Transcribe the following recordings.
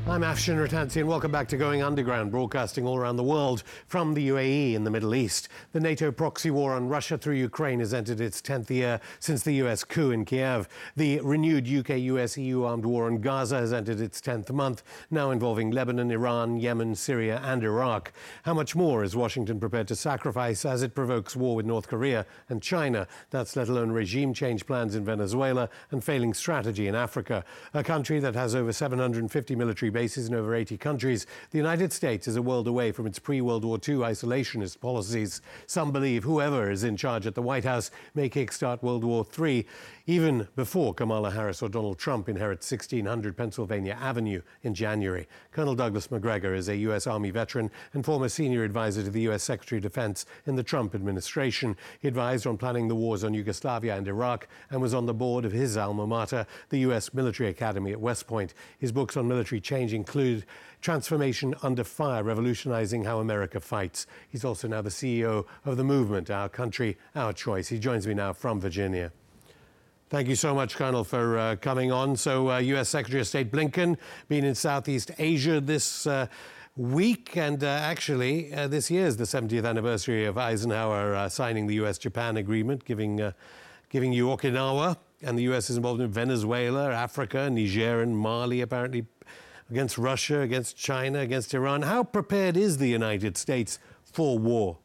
I'm Afshin Rattansi and welcome back to Going Underground, broadcasting all around the world from the UAE in the Middle East. The NATO proxy war on Russia through Ukraine has entered its 10th year since the US coup in Kiev. The renewed UK-US-EU armed war on Gaza has entered its 10th month, now involving Lebanon, Iran, Yemen, Syria and Iraq. How much more is Washington prepared to sacrifice as it provokes war with North Korea and China? That's let alone regime change plans in Venezuela and failing strategy in Africa. A country that has over 750 military bases in over 80 countries, the United States is a world away from its pre-World War II isolationist policies. Some believe whoever is in charge at the White House may kickstart World War III, even before Kamala Harris or Donald Trump inherit 1600 Pennsylvania Avenue in January. Colonel Douglas Macgregor is a U.S. Army veteran and former senior advisor to the U.S. Secretary of Defense in the Trump administration. He advised on planning the wars on Yugoslavia and Iraq and was on the board of his alma mater, the U.S. Military Academy at West Point. His books on military change include Transformation Under Fire, Revolutionizing How America Fights. He's also now the CEO of the movement, Our Country, Our Choice. He joins me now from Virginia. Thank you so much, Colonel, for coming on. So, U.S. Secretary of State Blinken been in Southeast Asia this week, and actually, this year is the 70th anniversary of Eisenhower signing the U.S.-Japan agreement, giving you Okinawa, and the U.S. is involved in Venezuela, Africa, Niger, and Mali, apparently, against Russia, against China, against Iran. How prepared is the United States for war?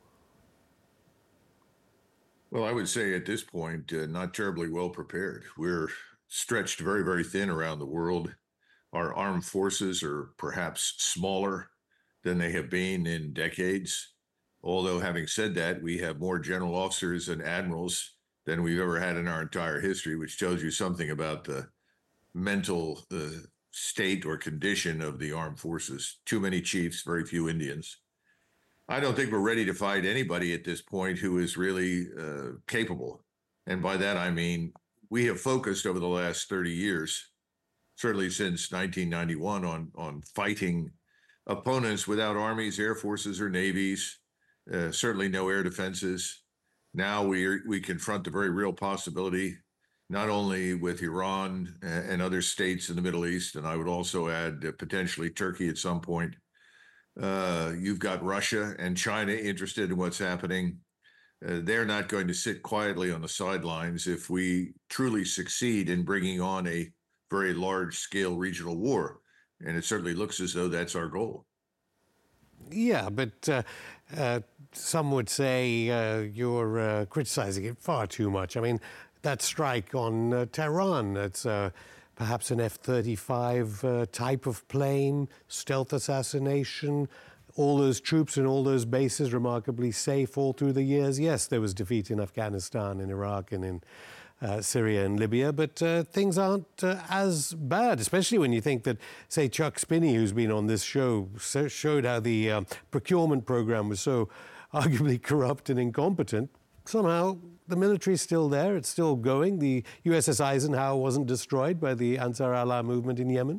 Well, I would say at this point, not terribly well prepared. We're stretched very, very thin around the world. Our armed forces are perhaps smaller than they have been in decades. Although, having said that, we have more general officers and admirals than we've ever had in our entire history, which tells you something about the mental state or condition of the armed forces. Too many chiefs, very few Indians. I don't think we're ready to fight anybody at this point who is really capable. And by that, I mean, we have focused over the last 30 years, certainly since 1991, on fighting opponents without armies, air forces, or navies, certainly no air defenses. Now we confront the very real possibility, not only with Iran and other states in the Middle East, and I would also add potentially Turkey at some point. You've got Russia and China interested in what's happening. They're not going to sit quietly on the sidelines if we truly succeed in bringing on a very large-scale regional war. And it certainly looks as though that's our goal. Yeah, but some would say you're criticizing it far too much. I mean, that strike on Tehran, it's perhaps an F-35 type of plane, stealth assassination, all those troops and all those bases remarkably safe all through the years. Yes, there was defeat in Afghanistan, in Iraq, and in Syria and Libya, but things aren't as bad, especially when you think that, say, Chuck Spinney, who's been on this show, showed how the procurement program was so arguably corrupt and incompetent. Somehow, the military's still there. It's still going. The USS Eisenhower wasn't destroyed by the Ansar Allah movement in Yemen.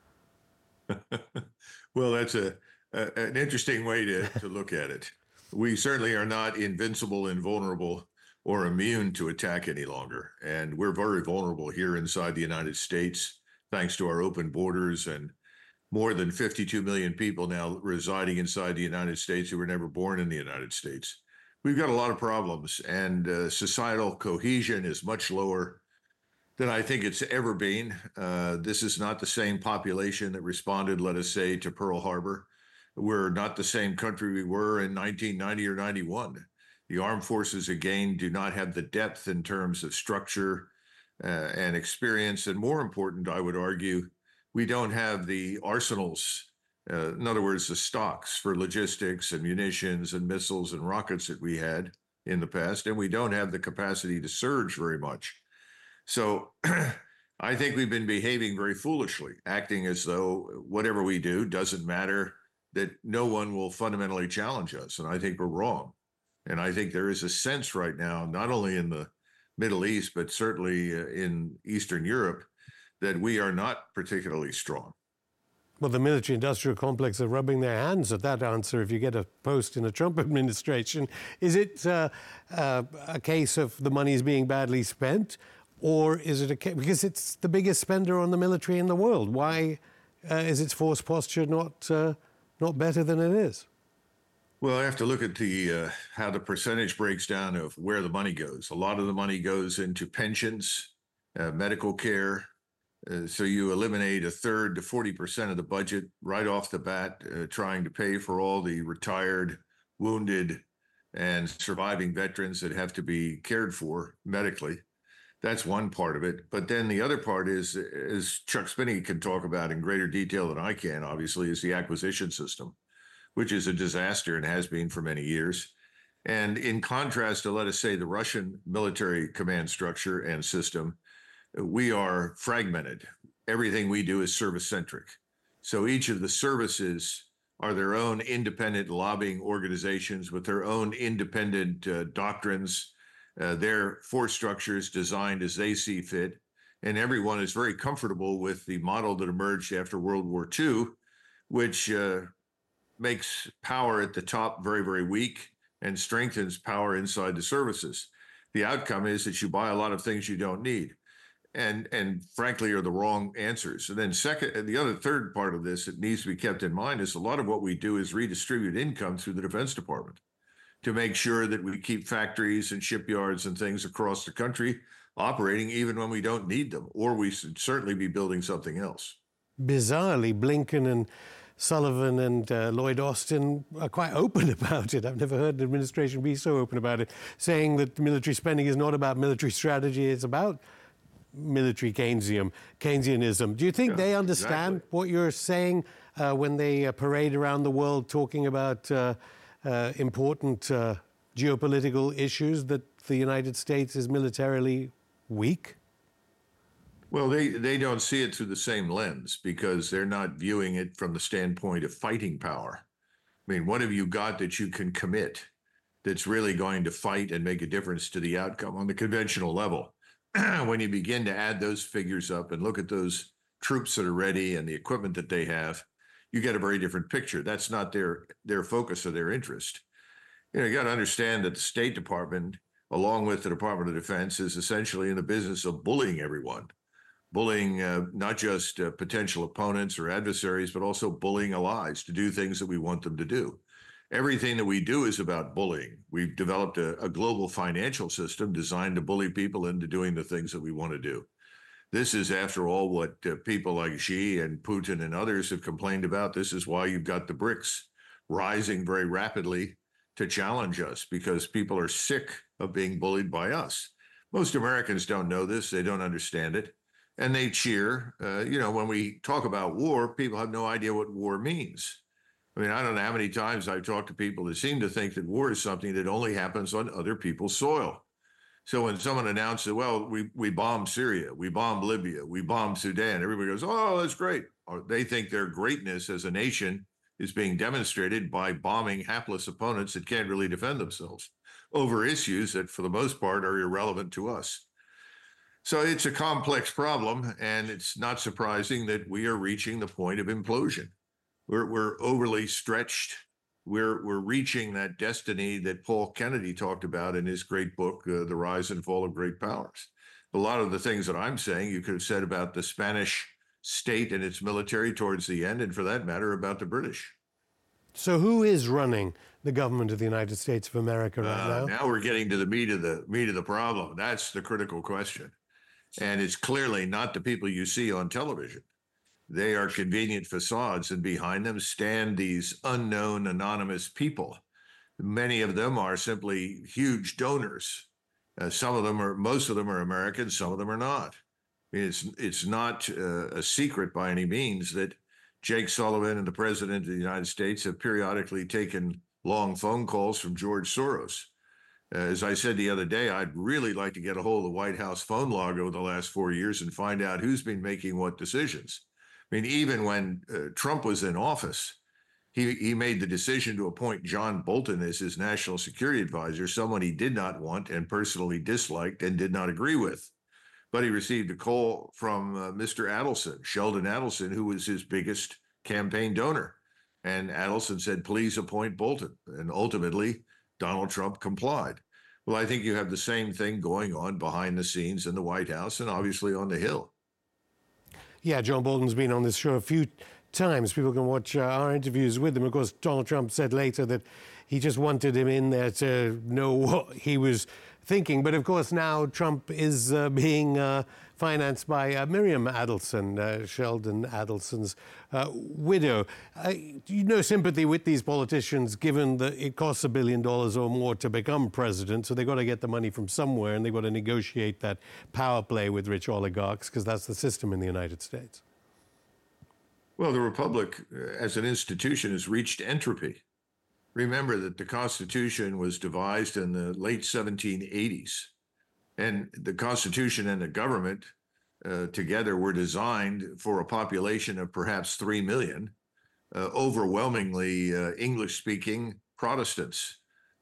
Well, that's an interesting way to look at it. We certainly are not invincible, invulnerable, or immune to attack any longer. And we're very vulnerable here inside the United States, thanks to our open borders and more than 52 million people now residing inside the United States who were never born in the United States. We've got a lot of problems, and societal cohesion is much lower than I think it's ever been. This is not the same population that responded, let us say, to Pearl Harbor. We're not the same country we were in 1990 or 91. The armed forces, again, do not have the depth in terms of structure and experience. And more important, I would argue, we don't have the arsenals. In other words, the stocks for logistics and munitions and missiles and rockets that we had in the past, and we don't have the capacity to surge very much. So I think we've been behaving very foolishly, acting as though whatever we do doesn't matter, that no one will fundamentally challenge us. And I think we're wrong. And I think there is a sense right now, not only in the Middle East, but certainly in Eastern Europe, that we are not particularly strong. Well, the military-industrial complex are rubbing their hands at that answer if you get a post in a Trump administration. Is it a case of the money's being badly spent, or is it because it's the biggest spender on the military in the world? Why is its force posture not better than it is? Well, I have to look at the how the percentage breaks down of where the money goes. A lot of the money goes into pensions, medical care. So you eliminate a third to 40% of the budget right off the bat, trying to pay for all the retired, wounded, and surviving veterans that have to be cared for medically. That's one part of it. But then the other part is, as Chuck Spinney can talk about in greater detail than I can, obviously, is the acquisition system, which is a disaster and has been for many years. And in contrast to, let us say, the Russian military command structure and system, we are fragmented. Everything we do is service-centric. So each of the services are their own independent lobbying organizations with their own independent doctrines, their force structures designed as they see fit. And everyone is very comfortable with the model that emerged after World War II, which makes power at the top very, very weak and strengthens power inside the services. The outcome is that you buy a lot of things you don't need and frankly are the wrong answers. And then second, the other third part of this that needs to be kept in mind is a lot of what we do is redistribute income through the Defense Department to make sure that we keep factories and shipyards and things across the country operating even when we don't need them, or we should certainly be building something else. Bizarrely, Blinken and Sullivan and Lloyd Austin are quite open about it. I've never heard the administration be so open about it, saying that military spending is not about military strategy, it's about military Keynesianism. Do you think they understand what you're saying when they parade around the world talking about important geopolitical issues, that the United States is militarily weak? Well, they don't see it through the same lens because they're not viewing it from the standpoint of fighting power. I mean, what have you got that you can commit that's really going to fight and make a difference to the outcome on the conventional level? When you begin to add those figures up and look at those troops that are ready and the equipment that they have, you get a very different picture. That's not their focus or their interest. You got to understand that the State Department, along with the Department of Defense, is essentially in the business of bullying everyone. Bullying not just potential opponents or adversaries, but also bullying allies to do things that we want them to do. Everything that we do is about bullying. We've developed a global financial system designed to bully people into doing the things that we want to do. This is, after all, what people like Xi and Putin and others have complained about. This is why you've got the BRICS rising very rapidly to challenge us, because people are sick of being bullied by us. Most Americans don't know this. They don't understand it. And they cheer. When we talk about war, people have no idea what war means. I mean, I don't know how many times I've talked to people that seem to think that war is something that only happens on other people's soil. So when someone announces, well, we bombed Syria, we bombed Libya, we bombed Sudan, everybody goes, oh, that's great. Or they think their greatness as a nation is being demonstrated by bombing hapless opponents that can't really defend themselves over issues that, for the most part, are irrelevant to us. So it's a complex problem, and it's not surprising that we are reaching the point of implosion. We're overly stretched. We're reaching that destiny that Paul Kennedy talked about in his great book, The Rise and Fall of Great Powers. A lot of the things that I'm saying, you could have said about the Spanish state and its military towards the end, and for that matter, about the British. So who is running the government of the United States of America right now? Now we're getting to the meat of the problem. That's the critical question. And it's clearly not the people you see on television. They are convenient facades, and behind them stand these unknown, anonymous people. Many of them are simply huge donors. Most of them are Americans, some of them are not. I mean, it's not a secret by any means that Jake Sullivan and the President of the United States have periodically taken long phone calls from George Soros. As I said the other day, I'd really like to get a hold of the White House phone log over the last 4 years and find out who's been making what decisions. I mean, even when Trump was in office, he made the decision to appoint John Bolton as his national security advisor, someone he did not want and personally disliked and did not agree with. But he received a call from Mr. Adelson, Sheldon Adelson, who was his biggest campaign donor. And Adelson said, please appoint Bolton. And ultimately, Donald Trump complied. Well, I think you have the same thing going on behind the scenes in the White House and obviously on the Hill. Yeah, John Bolton's been on this show a few times. People can watch our interviews with him. Of course, Donald Trump said later that he just wanted him in there to know what he was thinking. But of course, now Trump is being financed by Miriam Adelson, Sheldon Adelson's widow. No sympathy with these politicians, given that it costs $1 billion or more to become president. So they've got to get the money from somewhere, and they've got to negotiate that power play with rich oligarchs, because that's the system in the United States. Well, the Republic as an institution has reached entropy. Remember that the Constitution was devised in the late 1780s, and the Constitution and the government together were designed for a population of perhaps 3 million, overwhelmingly English-speaking Protestants,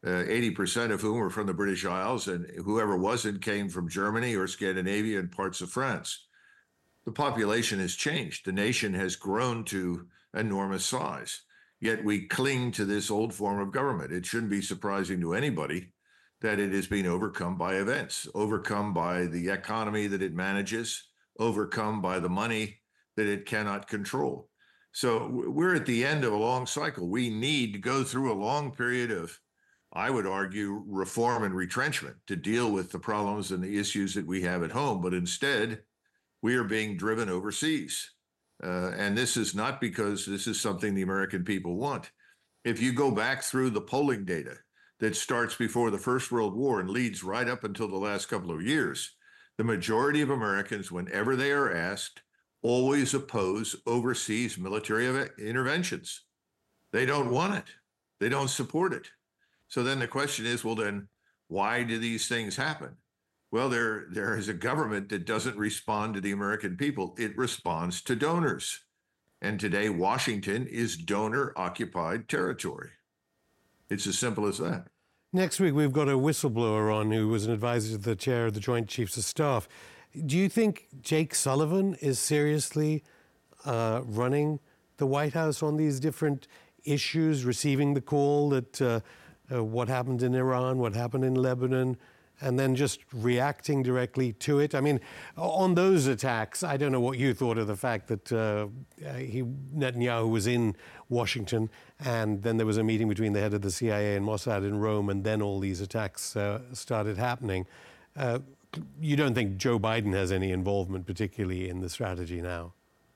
80% of whom were from the British Isles, and whoever wasn't came from Germany or Scandinavia and parts of France. The population has changed. The nation has grown to enormous size. Yet we cling to this old form of government. It shouldn't be surprising to anybody that it has been overcome by events, overcome by the economy that it manages, overcome by the money that it cannot control. So we're at the end of a long cycle. We need to go through a long period of, I would argue, reform and retrenchment to deal with the problems and the issues that we have at home. But instead, we are being driven overseas. And this is not because this is something the American people want. If you go back through the polling data that starts before the First World War and leads right up until the last couple of years, the majority of Americans, whenever they are asked, always oppose overseas military interventions. They don't want it. They don't support it. So then the question is, well, then why do these things happen? Well, there is a government that doesn't respond to the American people. It responds to donors. And today, Washington is donor-occupied territory. It's as simple as that. Next week, we've got a whistleblower on who was an advisor to the chair of the Joint Chiefs of Staff. Do you think Jake Sullivan is seriously running the White House on these different issues, receiving the call that what happened in Iran, what happened in Lebanon, and then just reacting directly to it? I mean, on those attacks, I don't know what you thought of the fact that Netanyahu was in Washington, and then there was a meeting between the head of the CIA and Mossad in Rome, and then all these attacks started happening. You don't think Joe Biden has any involvement, particularly in the strategy now?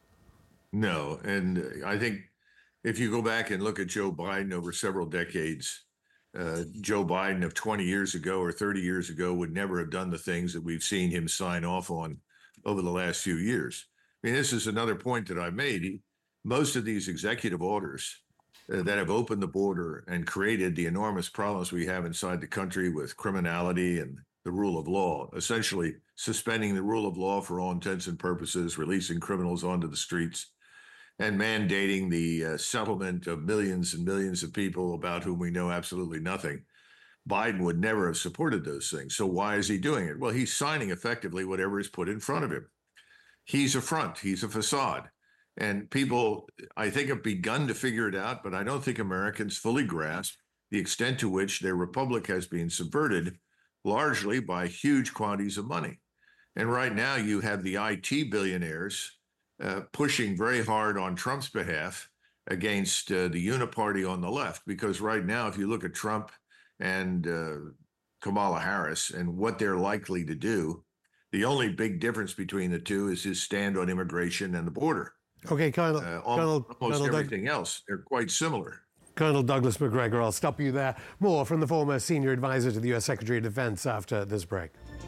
No, and I think if you go back and look at Joe Biden over several decades, Joe Biden of 20 years ago or 30 years ago would never have done the things that we've seen him sign off on over the last few years. I mean, this is another point that I made. Most of these executive orders that have opened the border and created the enormous problems we have inside the country with criminality and the rule of law, essentially suspending the rule of law for all intents and purposes, releasing criminals onto the streets, and mandating the settlement of millions and millions of people about whom we know absolutely nothing. Biden would never have supported those things. So why is he doing it? Well, he's signing effectively whatever is put in front of him. He's a front. He's a facade. And people, I think, have begun to figure it out, but I don't think Americans fully grasp the extent to which their republic has been subverted, largely by huge quantities of money. And right now you have the IT billionaires pushing very hard on Trump's behalf against the uniparty on the left, because right now, if you look at Trump and Kamala Harris and what they're likely to do, the only big difference between the two is his stand on immigration and the border. Okay, almost everything else, they're quite similar. Colonel Douglas Macgregor, I'll stop you there. More from the former senior advisor to the U.S. Secretary of Defense after this break.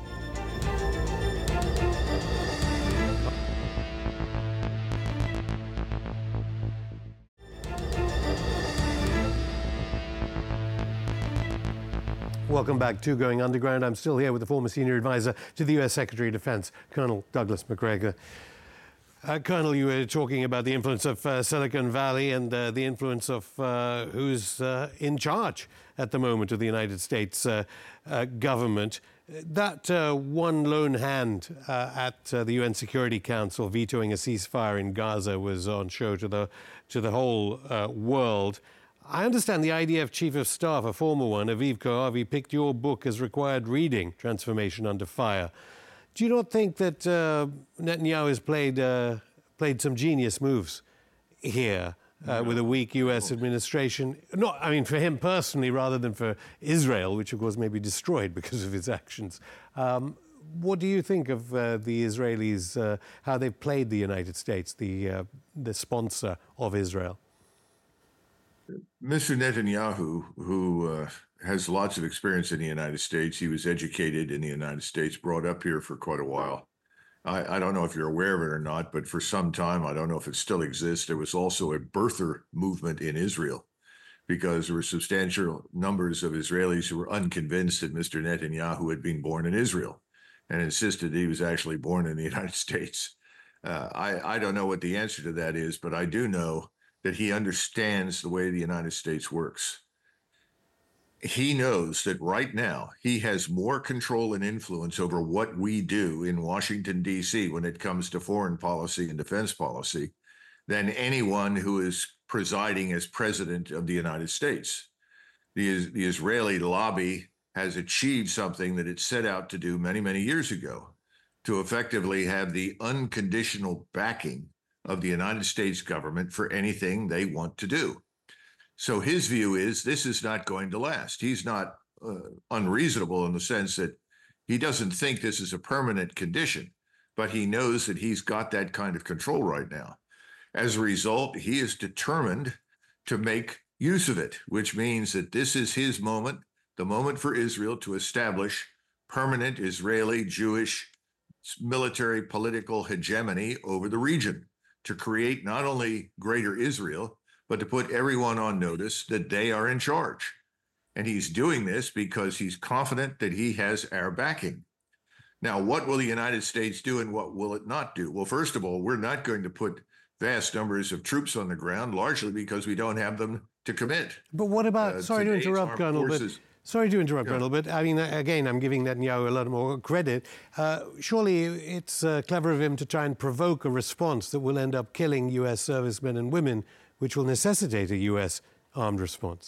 Welcome back to Going Underground. I'm still here with the former senior advisor to the U.S. Secretary of Defense, Colonel Douglas Macgregor. Colonel, you were talking about the influence of Silicon Valley and the influence of who's in charge at the moment of the United States government. That one lone hand at the UN Security Council vetoing a ceasefire in Gaza was on show to the whole world. I understand the IDF Chief of Staff, a former one, Aviv Kohavi, picked your book as required reading, Transformation Under Fire. Do you not think that Netanyahu has played played some genius moves here with a weak U.S. administration. Not, I mean, for him personally, rather than for Israel, which of course may be destroyed because of his actions. What do you think of the Israelis, how they've played the United States, the sponsor of Israel? Mr. Netanyahu, who has lots of experience in the United States, he was educated in the United States, brought up here for quite a while. I don't know if you're aware of it or not, but for some time, I don't know if it still exists, there was also a birther movement in Israel because there were substantial numbers of Israelis who were unconvinced that Mr. Netanyahu had been born in Israel and insisted he was actually born in the United States. I don't know what the answer to that is, but I do know that he understands the way the United States works. He knows that right now he has more control and influence over what we do in Washington, D.C. when it comes to foreign policy and defense policy than anyone who is presiding as president of the United States. The Israeli lobby has achieved something that it set out to do many, many years ago, to effectively have the unconditional backing of the United States government for anything they want to do. So his view is this is not going to last. He's not unreasonable in the sense that he doesn't think this is a permanent condition, but he knows that he's got that kind of control right now. As a result, he is determined to make use of it, which means that this is his moment, the moment for Israel to establish permanent Israeli Jewish military political hegemony over the region, to create not only greater Israel, but to put everyone on notice that they are in charge. And he's doing this because he's confident that he has our backing. Now, what will the United States do and what will it not do? Well, first of all, we're not going to put vast numbers of troops on the ground, largely because we don't have them to commit. But what about, sorry to interrupt, Colonel, but I mean, again, I'm giving Netanyahu a lot more credit. Surely it's clever of him to try and provoke a response that will end up killing U.S. servicemen and women, which will necessitate a U.S. armed response.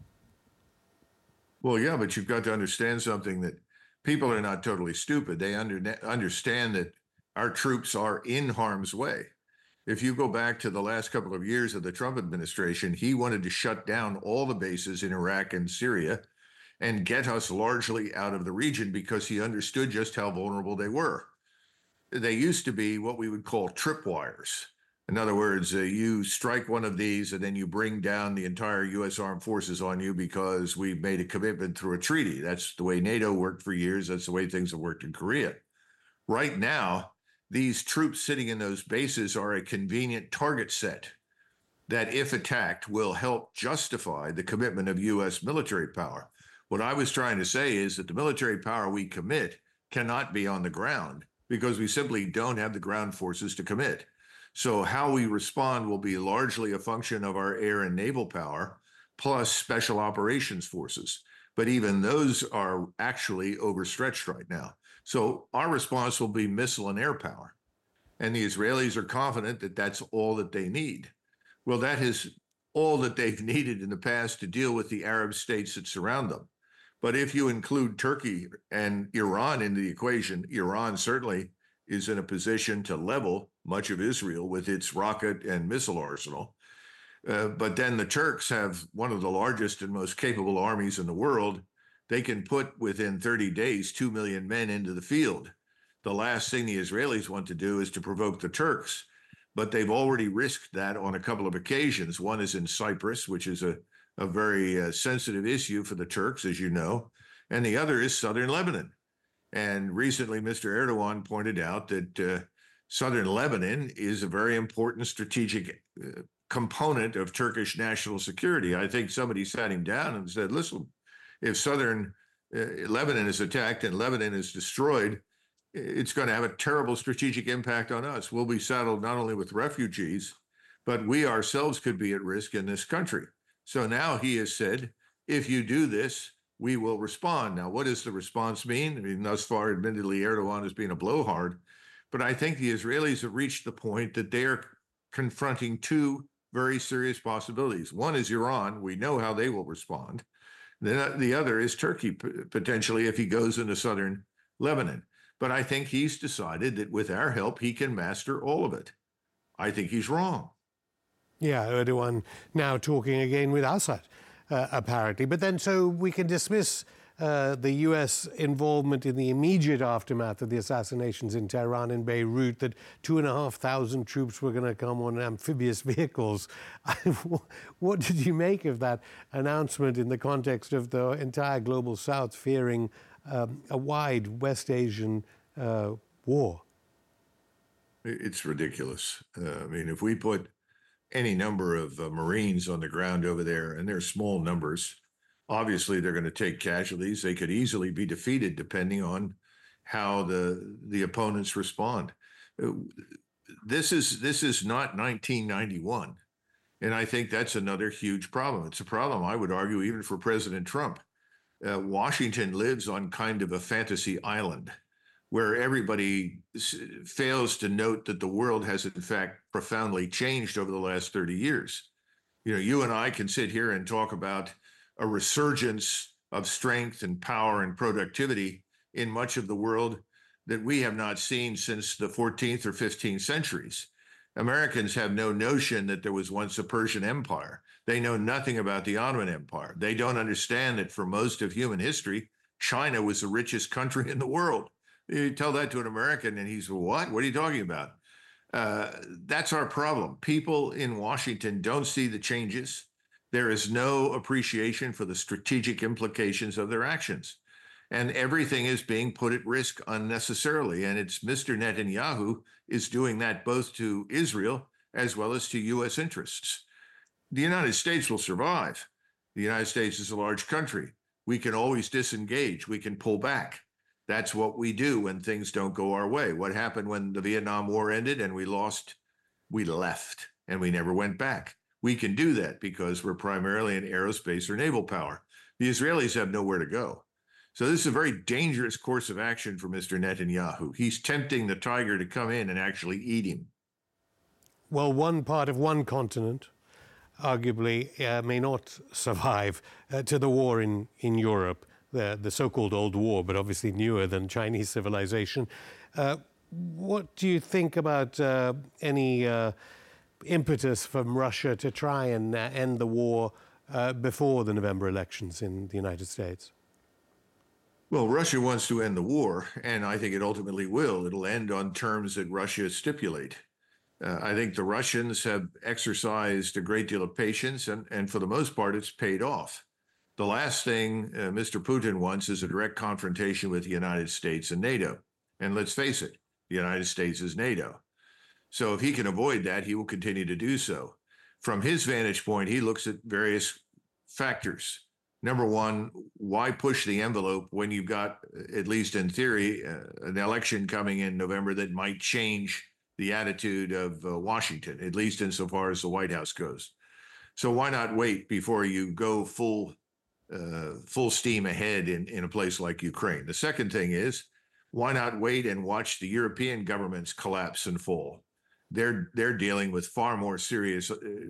Well, yeah, but you've got to understand something, that people are not totally stupid. They understand that our troops are in harm's way. If you go back to the last couple of years of the Trump administration, he wanted to shut down all the bases in Iraq and Syria and get us largely out of the region because he understood just how vulnerable they were. They used to be what we would call tripwires. In other words, you strike one of these and then you bring down the entire U.S. armed forces on you because we've made a commitment through a treaty. That's the way NATO worked for years. That's the way things have worked in Korea. Right now, these troops sitting in those bases are a convenient target set that, if attacked, will help justify the commitment of U.S. military power. What I was trying to say is that the military power we commit cannot be on the ground because we simply don't have the ground forces to commit. So how we respond will be largely a function of our air and naval power, plus special operations forces. But even those are actually overstretched right now. So our response will be missile and air power. And the Israelis are confident that that's all that they need. Well, that is all that they've needed in the past to deal with the Arab states that surround them. But if you include Turkey and Iran into the equation, Iran certainly is in a position to level much of Israel with its rocket and missile arsenal. But then the Turks have one of the largest and most capable armies in the world. They can put within 30 days 2 million men into the field. The last thing the Israelis want to do is to provoke the Turks, but they've already risked that on a couple of occasions. One is in Cyprus, which is a very sensitive issue for the Turks, as you know, and the other is southern Lebanon. And recently, Mr. Erdogan pointed out that southern Lebanon is a very important strategic component of Turkish national security. I think somebody sat him down and said, listen, if southern Lebanon is attacked and Lebanon is destroyed, it's going to have a terrible strategic impact on us. We'll be saddled not only with refugees, but we ourselves could be at risk in this country. So now he has said, if you do this, we will respond. Now, what does the response mean? I mean, thus far, admittedly, Erdogan has been a blowhard, but I think the Israelis have reached the point that they are confronting two very serious possibilities. One is Iran. We know how they will respond. Then the other is Turkey, potentially, if he goes into southern Lebanon. But I think he's decided that with our help, he can master all of it. I think he's wrong. Yeah, Erdogan now talking again with Assad, apparently. But then, so we can dismiss the U.S. involvement in the immediate aftermath of the assassinations in Tehran and Beirut, that 2,500 troops were going to come on amphibious vehicles. What did you make of that announcement in the context of the entire global South fearing a wide West Asian war? It's ridiculous. I mean, if we put any number of Marines on the ground over there, and they're small numbers, obviously they're going to take casualties. They could easily be defeated depending on how the opponents respond. This is not 1991, and I think that's another huge problem. It's a problem, I would argue, even for President Trump. Washington lives on kind of a fantasy island where everybody fails to note that the world has, in fact, profoundly changed over the last 30 years. You know, you and I can sit here and talk about a resurgence of strength and power and productivity in much of the world that we have not seen since the 14th or 15th centuries. Americans have no notion that there was once a Persian Empire. They know nothing about the Ottoman Empire. They don't understand that for most of human history, China was the richest country in the world. You tell that to an American and he's, what? What are you talking about? That's our problem. People in Washington don't see the changes. There is no appreciation for the strategic implications of their actions. And everything is being put at risk unnecessarily. And it's Mr. Netanyahu is doing that both to Israel as well as to U.S. interests. The United States will survive. The United States is a large country. We can always disengage. We can pull back. That's what we do when things don't go our way. What happened when the Vietnam War ended and we lost? We left and we never went back. We can do that because we're primarily an aerospace or naval power. The Israelis have nowhere to go. So this is a very dangerous course of action for Mr. Netanyahu. He's tempting the tiger to come in and actually eat him. Well, one part of one continent arguably may not survive to the war in Europe. The so-called old war, but obviously newer than Chinese civilization. What do you think about any impetus from Russia to try and end the war before the November elections in the United States? Well, Russia wants to end the war, and I think it ultimately will. It'll end on terms that Russia stipulate. I think the Russians have exercised a great deal of patience, and for the most part, it's paid off. The last thing Mr. Putin wants is a direct confrontation with the United States and NATO. And let's face it, the United States is NATO. So if he can avoid that, he will continue to do so. From his vantage point, he looks at various factors. Number one, why push the envelope when you've got, at least in theory, an election coming in November that might change the attitude of Washington, at least insofar as the White House goes. So why not wait before you go full steam ahead in a place like Ukraine? The second thing is, why not wait and watch the European governments collapse and fall? They're dealing with far more serious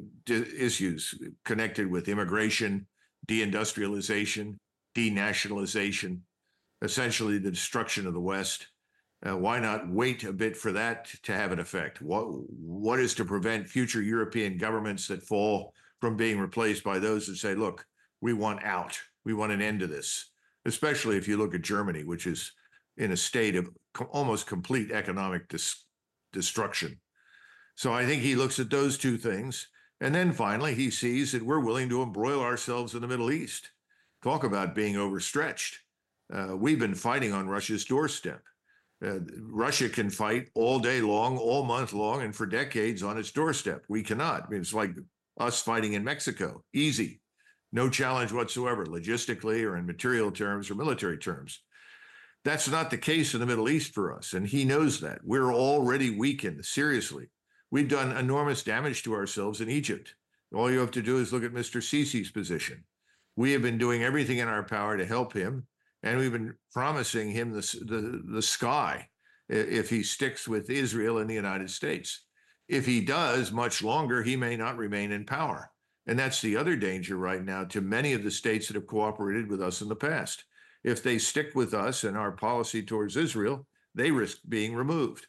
issues connected with immigration, deindustrialization, denationalization, essentially the destruction of the West. Why not wait a bit for that to have an effect? What is to prevent future European governments that fall from being replaced by those that say, look, we want out. We want an end to this, especially if you look at Germany, which is in a state of almost complete economic destruction. So I think he looks at those two things. And then finally, he sees that we're willing to embroil ourselves in the Middle East. Talk about being overstretched. We've been fighting on Russia's doorstep. Russia can fight all day long, all month long, and for decades on its doorstep. We cannot. I mean, it's like us fighting in Mexico. Easy. No challenge whatsoever, logistically or in material terms or military terms. That's not the case in the Middle East for us, and he knows that. We're already weakened, seriously. We've done enormous damage to ourselves in Egypt. All you have to do is look at Mr. Sisi's position. We have been doing everything in our power to help him, and we've been promising him the sky if he sticks with Israel and the United States. If he does much longer, he may not remain in power. And that's the other danger right now to many of the states that have cooperated with us in the past. If they stick with us and our policy towards Israel, they risk being removed.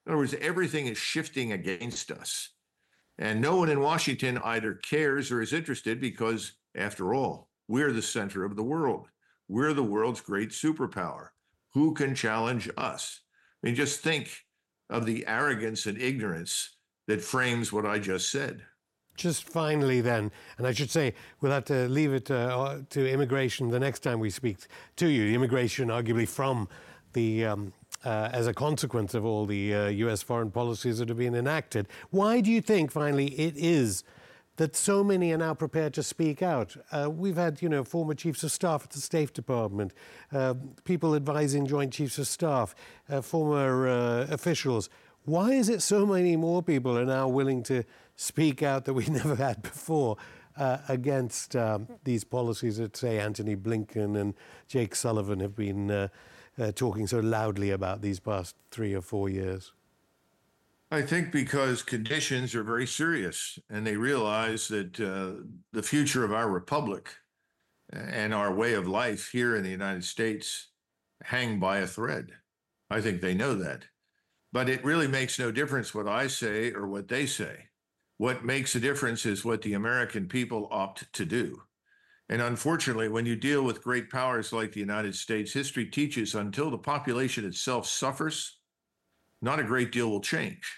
In other words, everything is shifting against us. And no one in Washington either cares or is interested because, after all, we're the center of the world. We're the world's great superpower. Who can challenge us? I mean, just think of the arrogance and ignorance that frames what I just said. Just finally then, and I should say we'll have to leave it to immigration the next time we speak to you. Immigration arguably from the as a consequence of all the U.S. foreign policies that have been enacted. Why do you think, finally, it is that so many are now prepared to speak out? We've had, former chiefs of staff at the State Department, people advising Joint Chiefs of Staff, former officials. Why is it so many more people are now willing to speak out that we never had before against these policies that, say, Antony Blinken and Jake Sullivan have been talking so loudly about these past 3 or 4 years? I think because conditions are very serious, and they realize that the future of our republic and our way of life here in the United States hang by a thread. I think they know that. But it really makes no difference what I say or what they say. What makes a difference is what the American people opt to do. And unfortunately, when you deal with great powers like the United States, history teaches until the population itself suffers, not a great deal will change.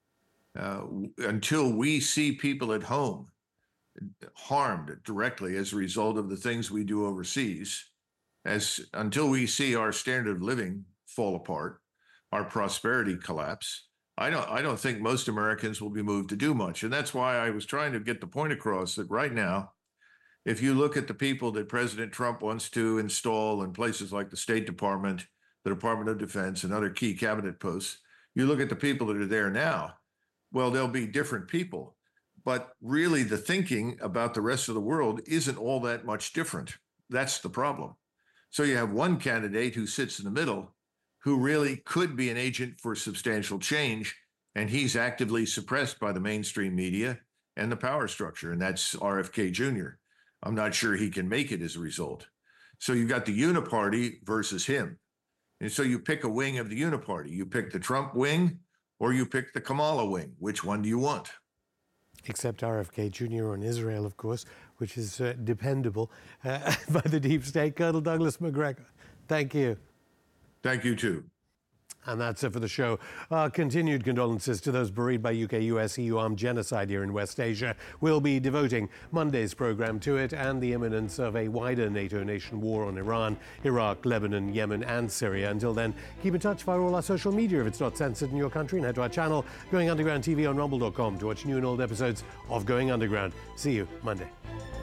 Until we see people at home harmed directly as a result of the things we do overseas, until we see our standard of living fall apart, our prosperity collapse, I don't think most Americans will be moved to do much. And that's why I was trying to get the point across that right now, if you look at the people that President Trump wants to install in places like the State Department, the Department of Defense, and other key cabinet posts, you look at the people that are there now, well, they'll be different people. But really, the thinking about the rest of the world isn't all that much different. That's the problem. So you have one candidate who sits in the middle who really could be an agent for substantial change, and he's actively suppressed by the mainstream media and the power structure, and that's RFK Jr. I'm not sure he can make it as a result. So you've got the uniparty versus him. And so you pick a wing of the uniparty. You pick the Trump wing or you pick the Kamala wing. Which one do you want? Except RFK Jr. on Israel, of course, which is dependable by the deep state. Colonel Douglas Macgregor, thank you. Thank you, too. And that's it for the show. Continued condolences to those bereaved by UK, US, EU armed genocide here in West Asia. We'll be devoting Monday's program to it and the imminence of a wider NATO nation war on Iran, Iraq, Lebanon, Yemen, and Syria. Until then, keep in touch via all our social media if it's not censored in your country, and head to our channel, Going Underground TV on rumble.com, to watch new and old episodes of Going Underground. See you Monday.